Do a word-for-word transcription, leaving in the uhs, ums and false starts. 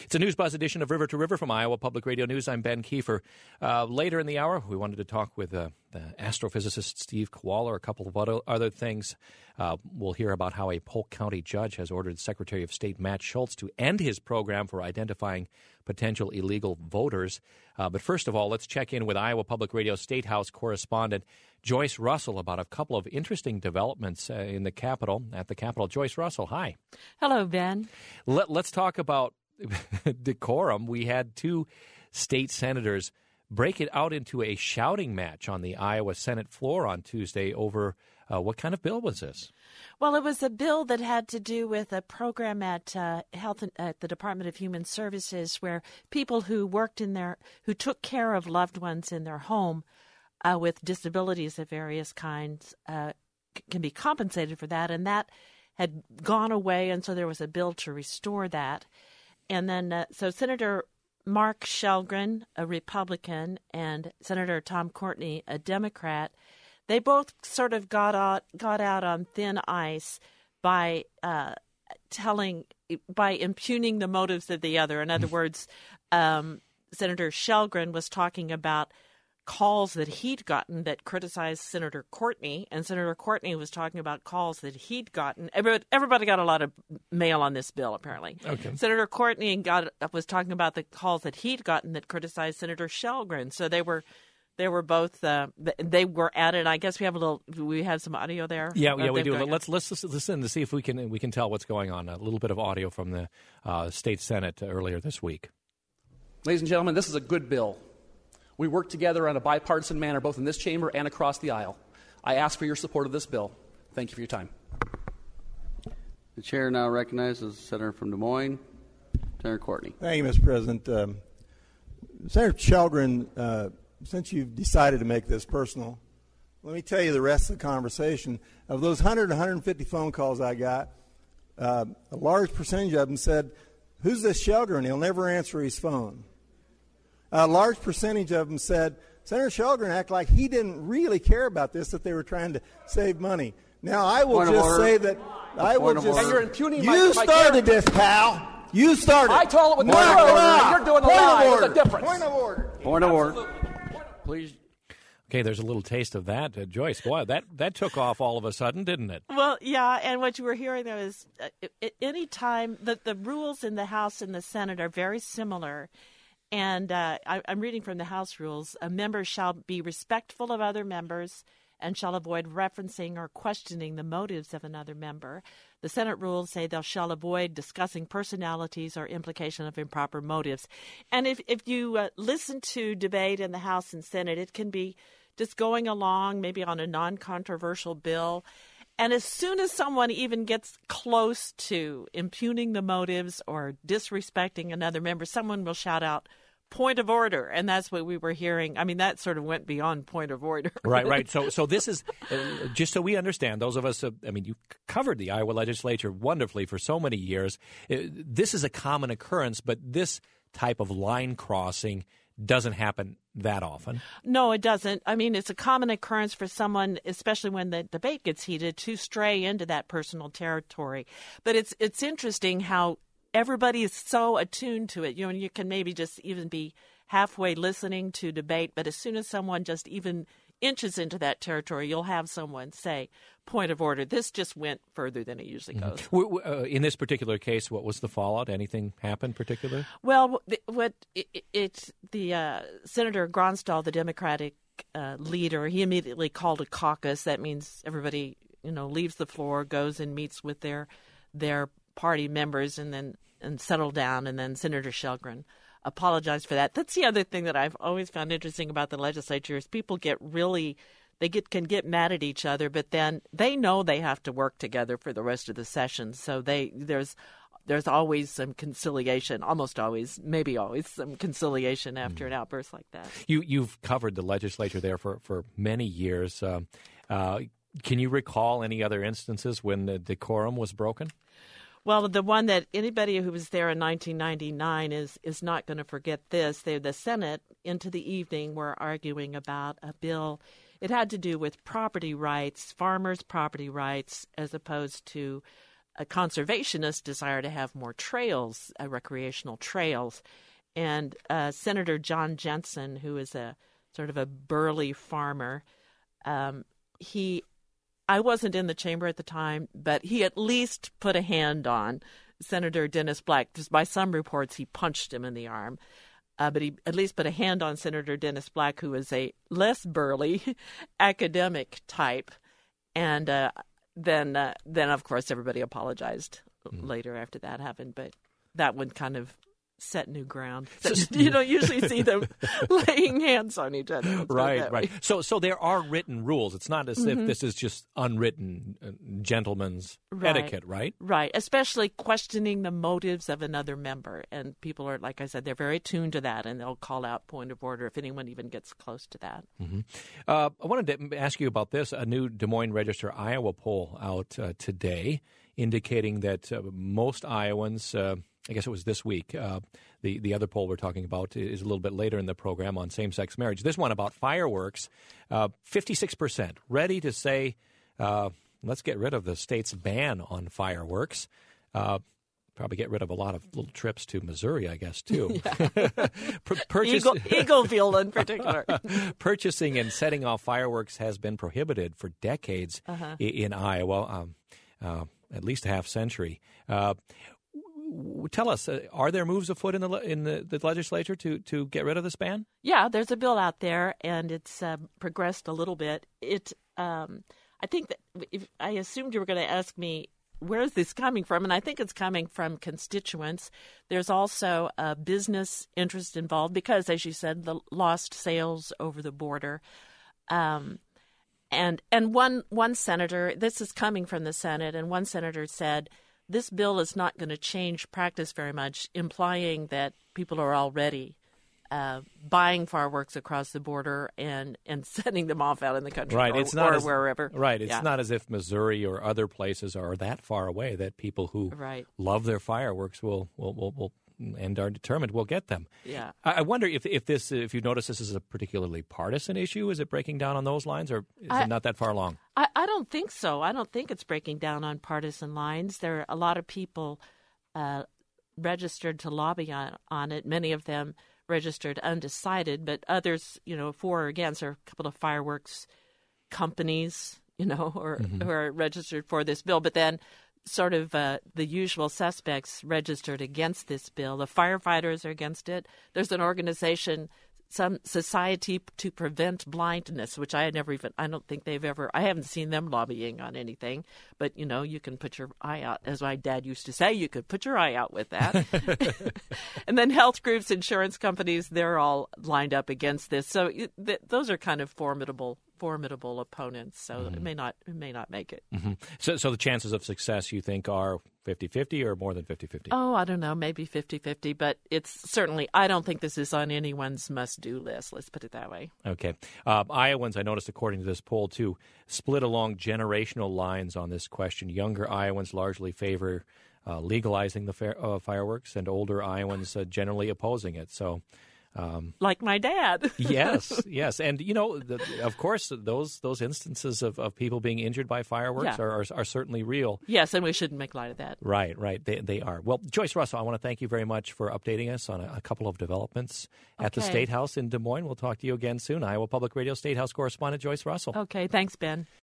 It's a News Buzz edition of River to River from Iowa Public Radio News. I'm Ben Kiefer. Uh, later in the hour, we wanted to talk with uh, the astrophysicist Steve Koala, a couple of other, other things. Uh, we'll hear about how a Polk County judge has ordered Secretary of State Matt Schultz to end his program for identifying potential illegal voters. Uh, but first of all, let's check in with Iowa Public Radio State House correspondent Joyce Russell about a couple of interesting developments uh, in the Capitol, at the Capitol. Joyce Russell, hi. Hello, Ben. Let, let's talk about decorum. We had two state senators break it out into a shouting match on the Iowa Senate floor on Tuesday over uh, what kind of bill was this? Well, it was a bill that had to do with a program at uh, Health and, at the Department of Human Services where people who worked in their, who took care of loved ones in their home uh, with disabilities of various kinds uh, c- can be compensated for that. And that had gone away, and so there was a bill to restore that. And then, uh, so Senator Mark Shelgren, a Republican, and Senator Tom Courtney, a Democrat, they both sort of got out, got out on thin ice by uh, telling, by impugning the motives of the other. In other words, um, Senator Shelgren was talking about calls that he'd gotten that criticized Senator Courtney, and Senator Courtney was talking about calls that he'd gotten. Everybody, everybody got a lot of mail on this bill, apparently. Okay. Senator Courtney got was talking about the calls that he'd gotten that criticized Senator Shelgren. So they were, they were both, uh, they were at it. I guess we have a little, we have some audio there. Yeah, yeah, we do. Going Let's let's listen to see if we can we can tell what's going on. A little bit of audio from the uh, state Senate earlier this week. Ladies and gentlemen, this is a good bill. We work together in a bipartisan manner, both in this chamber and across the aisle. I ask for your support of this bill. Thank you for your time. The chair now recognizes the senator from Des Moines, Senator Courtney. Thank you, Mister President. Um, Senator Shelgren, uh, since you've decided to make this personal, let me tell you the rest of the conversation. Of those one hundred, one hundred fifty phone calls I got, uh, a large percentage of them said, "Who's this Shelgren? He'll never answer his phone." A large percentage of them said, Senator Shelgren acted like he didn't really care about this, that they were trying to save money. Now, I will Point just say that I will just... And you're impugning you my, You my started character. this, pal. You started. I told it with the Point truth. of order. You're doing the Point lie. of There's order. a difference. Point of order. Point of order. Please. Okay, there's a little taste of that, uh, Joyce. Boy, that that took off all of a sudden, didn't it? Well, yeah, and what you were hearing there is uh, any time the the rules in the House and the Senate are very similar. And uh, I, I'm reading from the House rules. A member shall be respectful of other members and shall avoid referencing or questioning the motives of another member. The Senate rules say they shall avoid discussing personalities or implication of improper motives. And if, if you uh, listen to debate in the House and Senate, it can be just going along, maybe on a non-controversial bill. And as soon as someone even gets close to impugning the motives or disrespecting another member, someone will shout out, point of order. And that's what we were hearing. I mean, that sort of went beyond point of order. Right, right. So so this is, uh, just so we understand, those of us, uh, I mean, you covered the Iowa legislature wonderfully for so many years. Uh, this is a common occurrence, but this type of line crossing doesn't happen that often. No, it doesn't. I mean, it's a common occurrence for someone, especially when the debate gets heated, to stray into that personal territory. But it's it's interesting how everybody is so attuned to it. You know, you can maybe just even be halfway listening to debate, but as soon as someone just even inches into that territory, you'll have someone say, point of order. This just went further than it usually goes. Mm-hmm. Uh, in this particular case, what was the fallout? Anything happened particularly? Well, what it, it's the uh, Senator Gronstal, the Democratic uh, leader, he immediately called a caucus. That means everybody, you know, leaves the floor, goes and meets with their their party members, and then and settle down. And then Senator Shelgren apologize for that. That's the other thing that I've always found interesting about the legislature is people get really, they get can get mad at each other, but then they know they have to work together for the rest of the session. So they there's there's always some conciliation, almost always, maybe always some conciliation after mm. an outburst like that. You you've covered the legislature there for for many years. Uh, uh, can you recall any other instances when the decorum was broken? Well, the one that anybody who was there in nineteen ninety-nine is is not going to forget this. They, the Senate, into the evening, were arguing about a bill. It had to do with property rights, farmers' property rights, as opposed to a conservationist desire to have more trails, uh, recreational trails. And uh, Senator John Jensen, who is a sort of a burly farmer, um, he, I wasn't in the chamber at the time, but he at least put a hand on Senator Dennis Black. Just by some reports, he punched him in the arm. Uh, but he at least put a hand on Senator Dennis Black, who is a less burly academic type. And uh, then, uh, then, of course, everybody apologized mm. later after that happened. But that would kind of set new ground. You don't usually see them laying hands on each other. Right, right. So so there are written rules. It's not as mm-hmm. if this is just unwritten uh, gentleman's right. etiquette, right? Right, especially questioning the motives of another member. And people are, like I said, they're very tuned to that, and they'll call out point of order if anyone even gets close to that. Mm-hmm. Uh, I wanted to ask you about this. A new Des Moines Register Iowa poll out uh, today indicating that uh, most Iowans uh, I guess it was this week. Uh, the, the other poll we're talking about is a little bit later in the program on same-sex marriage. This one about fireworks, uh, fifty-six percent ready to say, uh, let's get rid of the state's ban on fireworks. Uh, probably get rid of a lot of little trips to Missouri, I guess, too. Purchase- Eagle, Eagleville in particular. Purchasing and setting off fireworks has been prohibited for decades uh-huh. in, in Iowa, um, uh, at least a half century. Uh, Tell us, uh, are there moves afoot in the in the, the legislature to, to get rid of this ban? Yeah, there's a bill out there, and it's uh, progressed a little bit. It, um, I think that if, I assumed you were going to ask me where is this coming from, and I think it's coming from constituents. There's also a business interest involved because, as you said, the lost sales over the border. Um, and and one one senator, this is coming from the Senate, and one senator said, this bill is not going to change practice very much, implying that people are already uh, buying fireworks across the border and, and setting them off out in the country right. or, it's not or as, wherever. Right. It's yeah. not as if Missouri or other places are that far away that people who right. love their fireworks will, will, will, will and are determined will get them. Yeah. I, I wonder if if this if you notice this is a particularly partisan issue. Is it breaking down on those lines, or is I, it not that far along? I, I don't think so. I don't think it's breaking down on partisan lines. There are a lot of people uh, registered to lobby on, on it. Many of them registered undecided, but others, you know, for or against. There are a couple of fireworks companies, you know, or, mm-hmm. who are registered for this bill. But then sort of uh, the usual suspects registered against this bill. The firefighters are against it. There's an organization, some Society to Prevent Blindness, which I had never even, I don't think they've ever, I haven't seen them lobbying on anything. But, you know, you can put your eye out. As my dad used to say, you could put your eye out with that. And then health groups, insurance companies, they're all lined up against this. So it, th- those are kind of formidable formidable opponents, so mm-hmm. it may not it may not make it. Mm-hmm. So so the chances of success, you think, are fifty-fifty or more than fifty-fifty? Oh, I don't know, maybe fifty-fifty, but it's certainly, I don't think this is on anyone's must-do list, let's put it that way. Okay. Uh, Iowans, I noticed, according to this poll, too, split along generational lines on this question. Younger Iowans largely favor uh, legalizing the fa- uh, fireworks, and older Iowans uh, generally opposing it, so... Um, like my dad. yes, yes. And, you know, the, of course, those those instances of, of people being injured by fireworks yeah. are, are are certainly real. Yes, and we shouldn't make light of that. Right, right. They they are. Well, Joyce Russell, I want to thank you very much for updating us on a, a couple of developments at okay. the State House in Des Moines. We'll talk to you again soon. Iowa Public Radio State House correspondent Joyce Russell. Okay, thanks, Ben.